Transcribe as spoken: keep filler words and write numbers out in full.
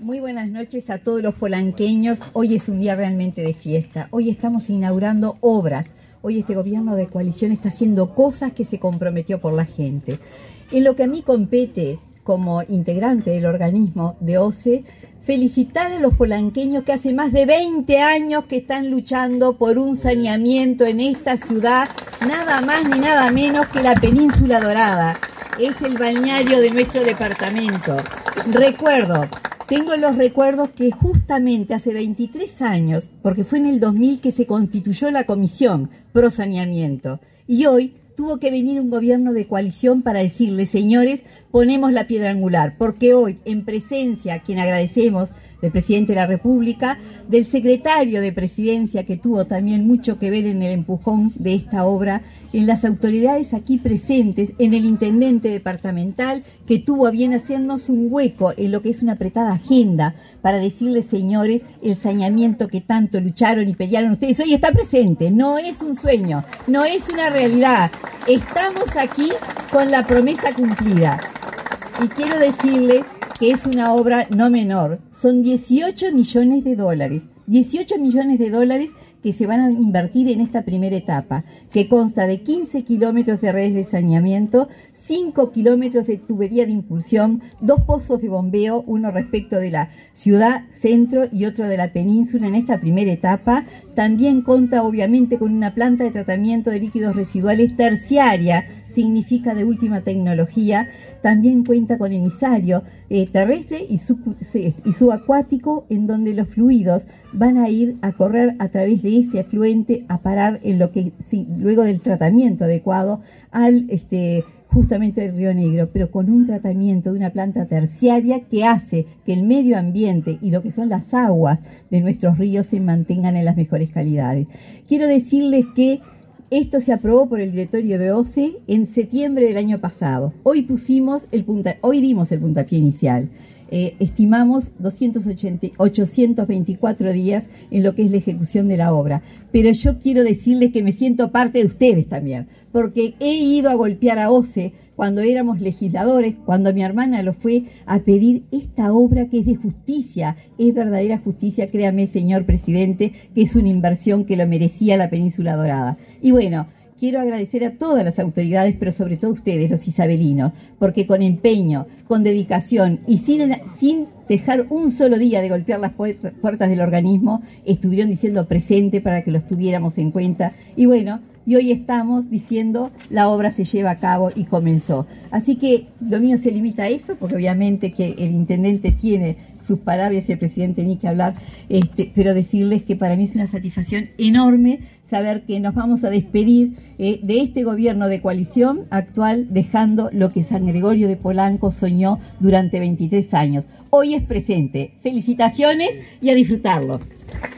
Muy buenas noches a todos los polanqueños. Hoy es un día realmente de fiesta. Hoy estamos inaugurando obras. Hoy este gobierno de coalición está haciendo cosas que se comprometió por la gente. En lo que a mí compete como integrante del organismo de O C E, felicitar a los polanqueños que hace más de veinte años que están luchando por un saneamiento en esta ciudad, nada más ni nada menos que la Península Dorada. Es el balneario de nuestro departamento. Recuerdo, tengo los recuerdos que justamente hace veintitrés años, porque fue en el dos mil que se constituyó la Comisión Pro Saneamiento, y hoy tuvo que venir un gobierno de coalición para decirle, señores, ponemos la piedra angular, porque hoy, en presencia, a quien agradecemos, del presidente de la República, del secretario de Presidencia, que tuvo también mucho que ver en el empujón de esta obra, en las autoridades aquí presentes, en el intendente departamental, que tuvo a bien hacernos un hueco en lo que es una apretada agenda, para decirles, señores, el saneamiento que tanto lucharon y pelearon ustedes, hoy está presente, no es un sueño, no es una realidad, estamos aquí con la promesa cumplida. Y quiero decirles que es una obra no menor, son dieciocho millones de dólares, dieciocho millones de dólares que se van a invertir en esta primera etapa, que consta de quince kilómetros de redes de saneamiento, cinco kilómetros de tubería de impulsión, dos pozos de bombeo, uno respecto de la ciudad centro y otro de la península en esta primera etapa. También cuenta obviamente con una planta de tratamiento de líquidos residuales terciaria, significa de última tecnología. También cuenta con emisario eh, terrestre y, sub, y subacuático, en donde los fluidos van a ir a correr a través de ese afluente a parar en lo que, sí, luego del tratamiento adecuado al este, justamente el Río Negro, pero con un tratamiento de una planta terciaria que hace que el medio ambiente y lo que son las aguas de nuestros ríos se mantengan en las mejores calidades. Quiero decirles que esto se aprobó por el directorio de O C E en septiembre del año pasado. Hoy pusimos el punta, hoy dimos el puntapié inicial. Eh, estimamos doscientos ochenta, ochocientos veinticuatro días en lo que es la ejecución de la obra. Pero yo quiero decirles que me siento parte de ustedes también, porque he ido a golpear a O C E cuando éramos legisladores, cuando mi hermana lo fue a pedir esta obra que es de justicia, es verdadera justicia, créame, señor presidente, que es una inversión que lo merecía la Península Dorada. Y bueno, quiero agradecer a todas las autoridades, pero sobre todo a ustedes, los isabelinos, porque con empeño, con dedicación y sin, sin dejar un solo día de golpear las puertas del organismo, estuvieron diciendo presente para que los tuviéramos en cuenta. Y bueno, y hoy estamos diciendo la obra se lleva a cabo y comenzó. Así que lo mío se limita a eso, porque obviamente que el intendente tiene sus palabras y el presidente ni que hablar, este, pero decirles que para mí es una satisfacción enorme saber que nos vamos a despedir eh, de este gobierno de coalición actual, dejando lo que San Gregorio de Polanco soñó durante veintitrés años. Hoy es presente. Felicitaciones y a disfrutarlo.